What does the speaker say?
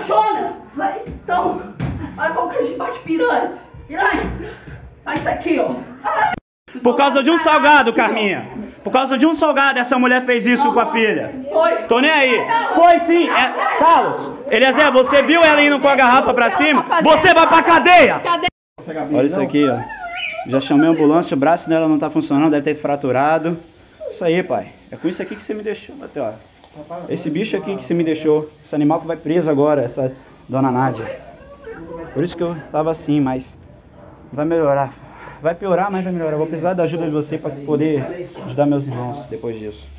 lanchona. Vai, então. Vai, vamos que a gente faz piranha. Piranha. Faz isso aqui, ó. Por causa de um salgado, Carminha. Por causa de um salgado, essa mulher fez isso com a filha. Foi. Tô nem aí. Foi sim. Carlos, Eliezer, você viu ela indo com a garrafa pra cima? Você vai pra cadeia! Olha isso aqui, ó. Já chamei a ambulância, o braço dela não tá funcionando, deve ter fraturado. Isso aí, pai. É com isso aqui que você me deixou, ó. Esse bicho aqui que você me deixou. Esse animal que vai preso agora, essa dona Nádia. Por isso que eu tava assim, mas vai melhorar. Vai piorar, mas vai melhorar. Eu vou precisar da ajuda de você para poder ajudar meus irmãos depois disso.